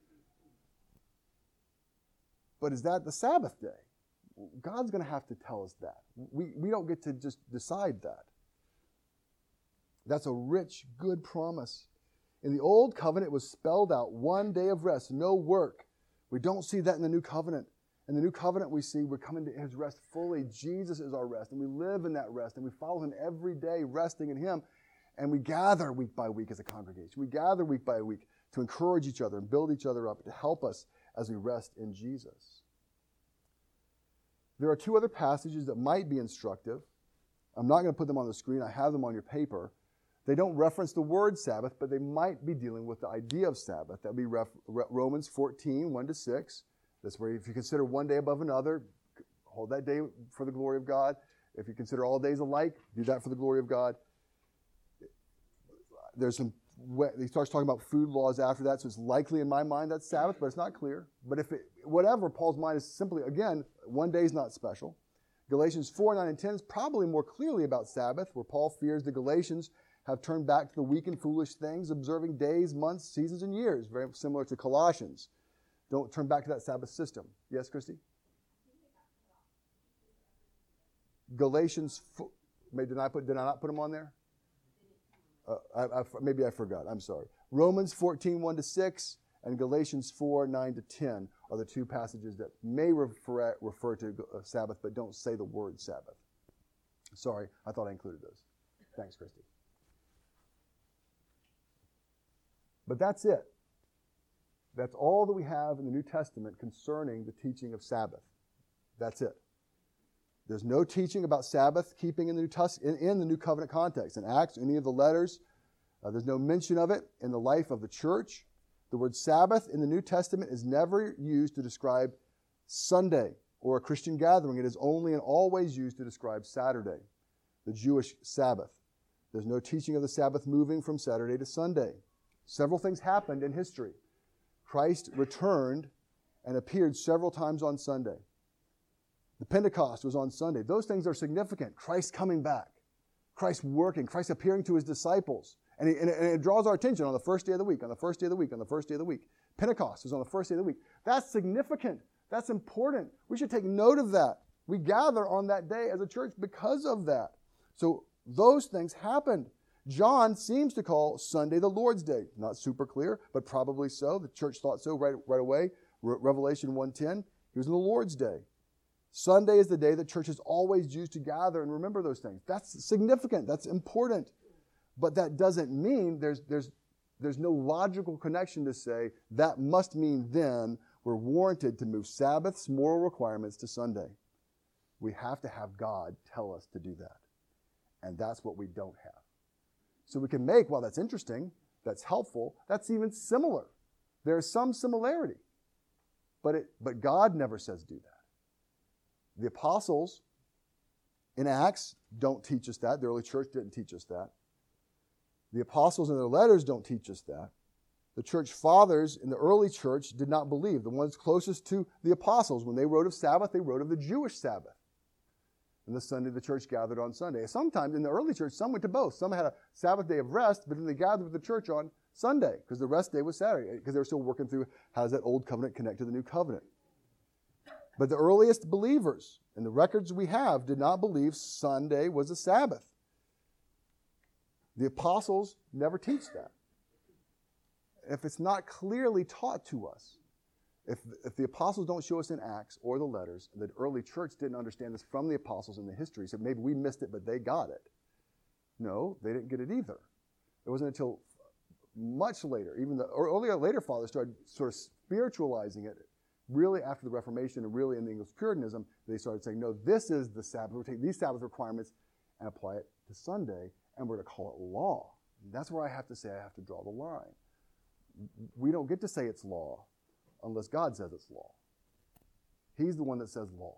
But is that the Sabbath day? God's going to have to tell us that. We, we don't get to just decide that. That's a rich, good promise. In the Old Covenant, it was spelled out, one day of rest, no work. We don't see that in the New Covenant. In the New Covenant, we see we're coming to his rest fully. Jesus is our rest, and we live in that rest, and we follow him every day, resting in him. And we gather week by week as a congregation. We gather week by week to encourage each other and build each other up, to help us as we rest in Jesus. There are two other passages that might be instructive. I'm not going to put them on the screen. I have them on your paper. They don't reference the word Sabbath, but they might be dealing with the idea of Sabbath. That would be ref, Romans fourteen, one to six. That's where if you consider one day above another, hold that day for the glory of God. If you consider all days alike, do that for the glory of God. There's some, he starts talking about food laws after that, so it's likely in my mind that's Sabbath, but it's not clear. But if it, whatever, Paul's mind is simply, again, one day is not special. Galatians four, nine, and ten is probably more clearly about Sabbath, where Paul fears the Galatians have turned back to the weak and foolish things, observing days, months, seasons, and years, very similar to Colossians. Don't turn back to that Sabbath system. Yes, Christy? Galatians, did I put? Did I not put them on there? Uh, I, I, maybe I forgot. I'm sorry. Romans fourteen, one to six, and Galatians four, nine to ten are the two passages that may refer, refer to Sabbath, but don't say the word Sabbath. Sorry, I thought I included those. Thanks, Christy. But that's it. That's all that we have in the New Testament concerning the teaching of Sabbath. That's it. There's no teaching about Sabbath keeping in the New, Tus- in, in the New Covenant context. In Acts, any of the letters, uh, there's no mention of it in the life of the church. The word Sabbath in the New Testament is never used to describe Sunday or a Christian gathering. It is only and always used to describe Saturday, the Jewish Sabbath. There's no teaching of the Sabbath moving from Saturday to Sunday. Several things happened in history. Christ returned and appeared several times on Sunday. The Pentecost was on Sunday. Those things are significant. Christ coming back. Christ working. Christ appearing to his disciples. And, he, and, it, and it draws our attention on the first day of the week, on the first day of the week, on the first day of the week. Pentecost was on the first day of the week. That's significant. That's important. We should take note of that. We gather on that day as a church because of that. So those things happened. John seems to call Sunday the Lord's Day. Not super clear, but probably so. The church thought so right, right away. Re- Revelation one ten, he was in the Lord's Day. Sunday is the day that churches always used to gather and remember those things. That's significant. That's important. But that doesn't mean there's, there's, there's no logical connection to say that must mean then we're warranted to move Sabbath's moral requirements to Sunday. We have to have God tell us to do that. And that's what we don't have. So we can make, well, that's interesting. that's helpful. That's even similar. There's some similarity. But, it, but God never says do that. The apostles in Acts don't teach us that. The early church didn't teach us that. The apostles in their letters don't teach us that. The church fathers in the early church did not believe. The ones closest to the apostles, when they wrote of Sabbath, they wrote of the Jewish Sabbath. And the Sunday, the church gathered on Sunday. Sometimes in the early church, some went to both. Some had a Sabbath day of rest, but then they gathered with the church on Sunday because the rest day was Saturday, because they were still working through how does that old covenant connect to the new covenant. But the earliest believers, and the records we have, did not believe Sunday was a Sabbath. The apostles never teach that. If it's not clearly taught to us, if, if the apostles don't show us in Acts or the letters, the early church didn't understand this from the apostles in the history, so maybe we missed it, but they got it. No, they didn't get it either. It wasn't until much later, even the earlier later fathers started sort of spiritualizing it, really after the Reformation and really in the English Puritanism, they started saying, no, this is the Sabbath. We'll take these Sabbath requirements and apply it to Sunday, and we're going to call it law. And that's where I have to say I have to draw the line. We don't get to say it's law unless God says it's law. He's the one that says law.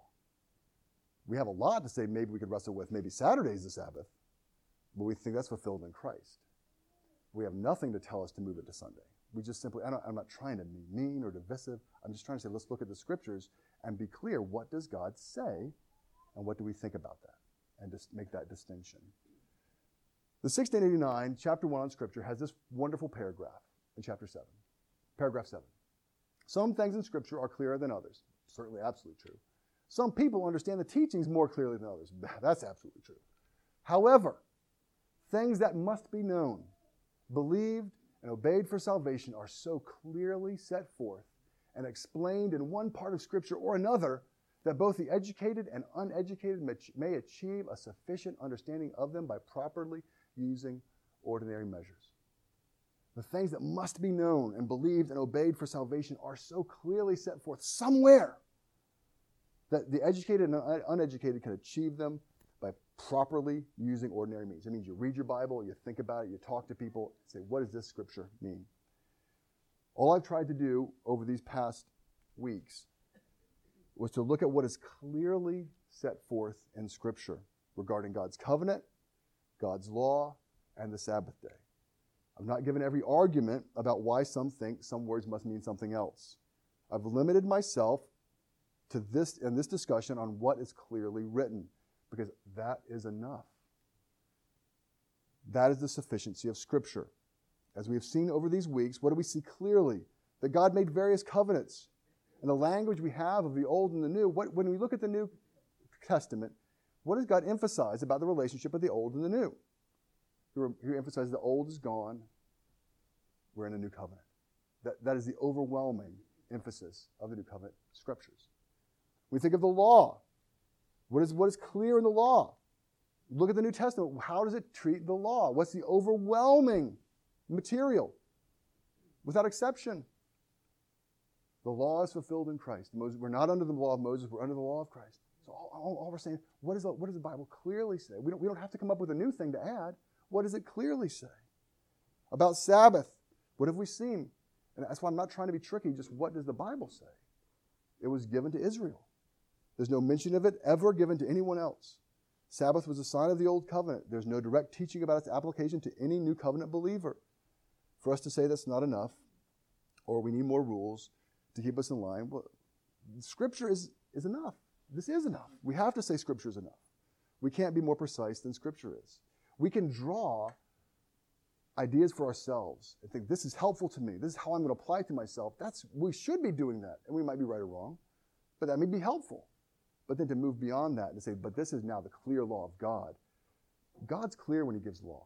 We have a lot to say maybe we could wrestle with. Maybe Saturday's the Sabbath, but we think that's fulfilled in Christ. We have nothing to tell us to move it to Sunday. We just simply, I don't, I'm not trying to be mean or divisive. I'm just trying to say, let's look at the scriptures and be clear. What does God say? And what do we think about that? And just make that distinction. The sixteen eighty-nine, chapter one on scripture, has this wonderful paragraph in chapter seven. Paragraph seven. Some things in scripture are clearer than others. Certainly absolutely true. Some people understand the teachings more clearly than others. That's absolutely true. However, things that must be known, believed, and obeyed for salvation are so clearly set forth and explained in one part of Scripture or another that both the educated and uneducated may achieve a sufficient understanding of them by properly using ordinary measures. The things that must be known and believed and obeyed for salvation are so clearly set forth somewhere that the educated and uneducated can achieve them by properly using ordinary means. It means you read your Bible, you think about it, you talk to people, say, what does this scripture mean? All I've tried to do over these past weeks was to look at what is clearly set forth in Scripture regarding God's covenant, God's law, and the Sabbath day. I've not given every argument about why some think some words must mean something else. I've limited myself to this in this discussion on what is clearly written, because that is enough. That is the sufficiency of Scripture. As we have seen over these weeks, what do we see clearly? That God made various covenants. And the language we have of the Old and the New, what, when we look at the New Testament, what does God emphasize about the relationship of the Old and the New? He emphasizes the Old is gone, we're in a new covenant. That, that is the overwhelming emphasis of the New Covenant Scriptures. We think of the law. What is, what is clear in the law? Look at the New Testament. How does it treat the law? What's the overwhelming material? Without exception, the law is fulfilled in Christ. Moses, we're not under the law of Moses, we're under the law of Christ. So all, all, all we're saying, what, is the, what does the Bible clearly say? We don't, we don't have to come up with a new thing to add. What does it clearly say? About Sabbath, what have we seen? And that's why I'm not trying to be tricky, just what does the Bible say? It was given to Israel. There's no mention of it ever given to anyone else. Sabbath was a sign of the Old Covenant. There's no direct teaching about its application to any New Covenant believer. For us to say that's not enough, or we need more rules to keep us in line, well, Scripture is, is enough. This is enough. We have to say Scripture is enough. We can't be more precise than Scripture is. We can draw ideas for ourselves and think, this is helpful to me. This is how I'm going to apply it to myself. That's, we should be doing that. And we might be right or wrong, but that may be helpful. But then to move beyond that and say, but this is now the clear law of God. God's clear when he gives law.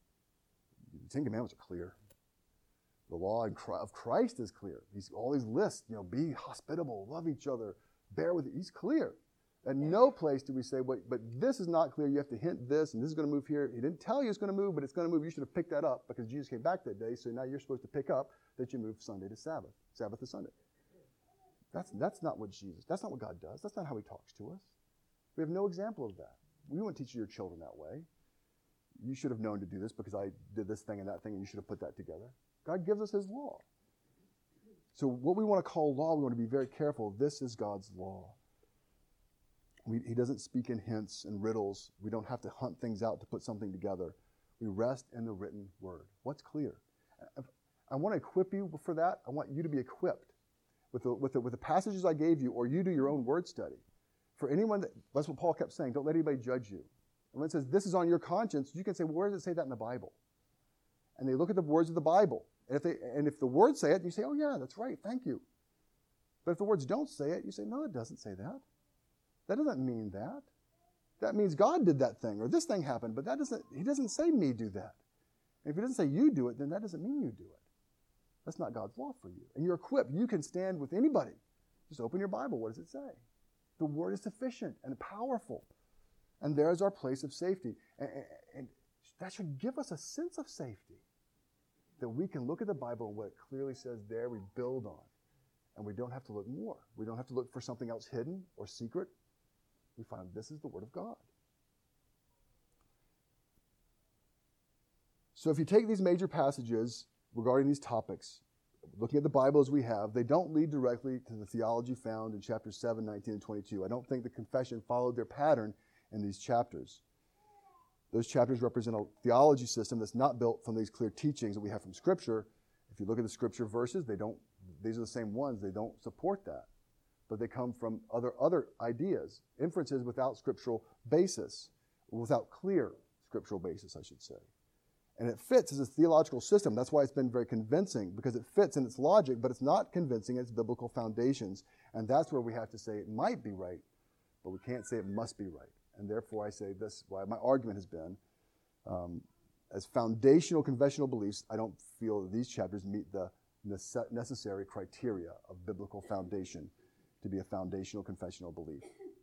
The Ten Commandments are clear. The law of Christ is clear. He's all these lists, you know, be hospitable, love each other, bear with it. He's clear. At no place do we say, but, but this is not clear. You have to hint this, and this is going to move here. He didn't tell you it's going to move, but it's going to move. You should have picked that up because Jesus came back that day, so now you're supposed to pick up that you move Sunday to Sabbath, Sabbath to Sunday. That's, that's not what Jesus, that's not what God does. That's not how he talks to us. We have no example of that. We won't teach your children that way. you should have known to do this because I did this thing and that thing and you should have put that together. God gives us his law. So what we want to call law, we want to be very careful. This is God's law. We, he doesn't speak in hints and riddles. We don't have to hunt things out to put something together. We rest in the written word. What's clear? I want to equip you for that. I want you to be equipped with the, with the, with the passages I gave you, or you do your own word study. For anyone, that, that's what Paul kept saying, don't let anybody judge you. And when it says this is on your conscience, you can say, well, where does it say that in the Bible? And they look at the words of the Bible. And if, they, and if the words say it, you say, oh yeah, that's right, thank you. But if the words don't say it, you say, no, it doesn't say that. That doesn't mean that. That means God did that thing, or this thing happened, but that doesn't, he doesn't say me do that. And if he doesn't say you do it, then that doesn't mean you do it. That's not God's law for you. And you're equipped. You can stand with anybody. Just open your Bible. What does it say? The word is sufficient and powerful. And there's our place of safety. And, and that should give us a sense of safety. That we can look at the Bible and what it clearly says there, we build on. And we don't have to look more. We don't have to look for something else hidden or secret. We find this is the Word of God. So if you take these major passages regarding these topics, looking at the Bible as we have, they don't lead directly to the theology found in chapters seven, nineteen, and twenty-two. I don't think the confession followed their pattern in these chapters. Those chapters represent a theology system that's not built from these clear teachings that we have from Scripture. If you look at the Scripture verses, they don't, these are the same ones. They don't support that. But they come from other, other ideas, inferences without scriptural basis, without clear scriptural basis, I should say. And it fits as a theological system. That's why it's been very convincing, because it fits in its logic, but it's not convincing in its biblical foundations. And that's where we have to say it might be right, but we can't say it must be right. And therefore I say this, why my argument has been, um, as foundational confessional beliefs, I don't feel that these chapters meet the nece- necessary criteria of biblical foundation to be a foundational confessional belief.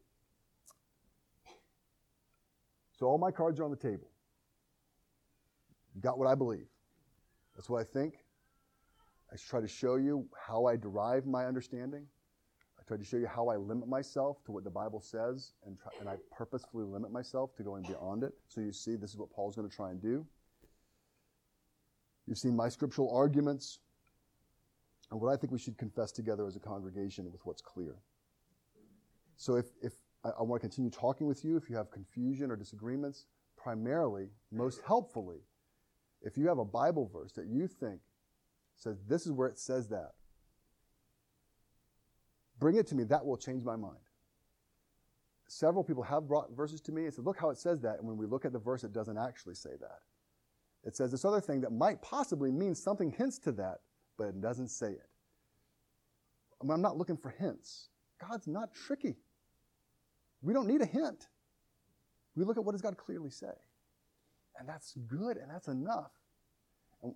So all my cards are on the table. You got what I believe. That's what I think. I try to show you how I derive my understanding. I try to show you how I limit myself to what the Bible says, and, try, and I purposefully limit myself to going beyond it. So you see, this is what Paul's going to try and do. You've seen my scriptural arguments and what I think we should confess together as a congregation with what's clear. So if, if I, I want to continue talking with you, if you have confusion or disagreements, primarily, most helpfully, if you have a Bible verse that you think says, this is where it says that, bring it to me. That will change my mind. Several people have brought verses to me and said, look how it says that. And when we look at the verse, it doesn't actually say that. It says this other thing that might possibly mean something hints to that, but it doesn't say it. I mean, I'm not looking for hints. God's not tricky. We don't need a hint. We look at what does God clearly say. And that's good, and that's enough. And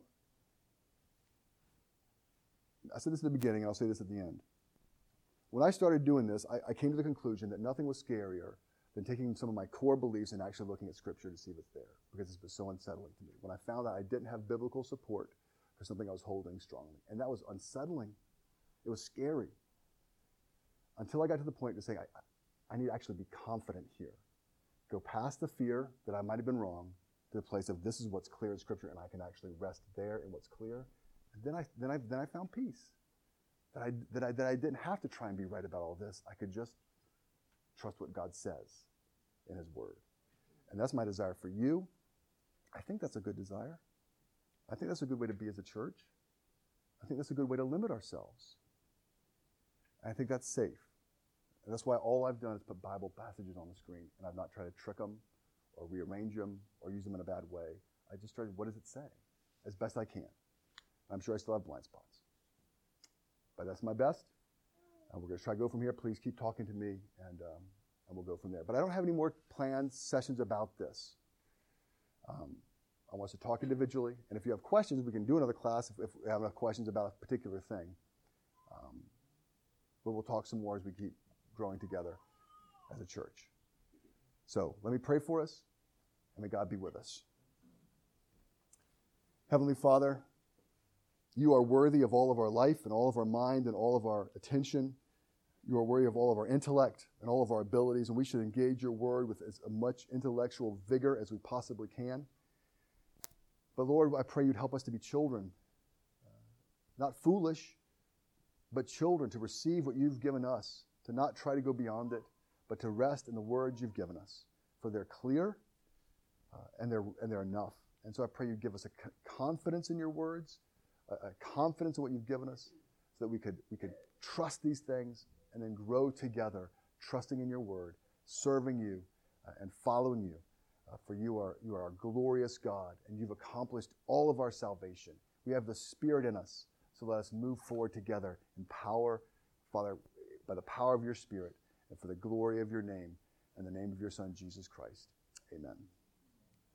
I said this at the beginning, and I'll say this at the end. When I started doing this, I, I came to the conclusion that nothing was scarier than taking some of my core beliefs and actually looking at Scripture to see if it's there, because it's been so unsettling to me. When I found out I didn't have biblical support for something I was holding strongly, and that was unsettling. It was scary. Until I got to the point to say, I, I need to actually be confident here. Go past the fear that I might have been wrong to the place of this is what's clear in Scripture, and I can actually rest there in what's clear. And then I then I then I found peace. That I that I that I didn't have to try and be right about all this. I could just trust what God says in His Word. And that's my desire for you. I think that's a good desire. I think that's a good way to be as a church. I think that's a good way to limit ourselves. And I think that's safe. And that's why all I've done is put Bible passages on the screen, and I've not tried to trick them or rearrange them or use them in a bad way. I just tried, what does it say? As best I can. I'm sure I still have blind spots. But that's my best. And we're going to try to go from here. Please keep talking to me, and um, and we'll go from there. But I don't have any more planned sessions about this. Um, I want us to talk individually. And if you have questions, we can do another class if, if we have enough questions about a particular thing. Um, but we'll talk some more as we keep growing together as a church. So let me pray for us, and may God be with us. Heavenly Father, you are worthy of all of our life and all of our mind and all of our attention. You are worthy of all of our intellect and all of our abilities, and we should engage your word with as much intellectual vigor as we possibly can. But Lord, I pray you'd help us to be children, uh, not foolish, but children, to receive what you've given us, to not try to go beyond it, but to rest in the words you've given us, for they're clear uh, and they're and they're enough. And so I pray you'd give us a c- confidence in your words, a, a confidence in what you've given us, so that we could we could trust these things and then grow together, trusting in your word, serving you, uh, and following you. Uh, for you are you are our glorious God, and you've accomplished all of our salvation. We have the Spirit in us, so let us move forward together in power, Father, by the power of your Spirit, and for the glory of your name, and the name of your Son, Jesus Christ. Amen.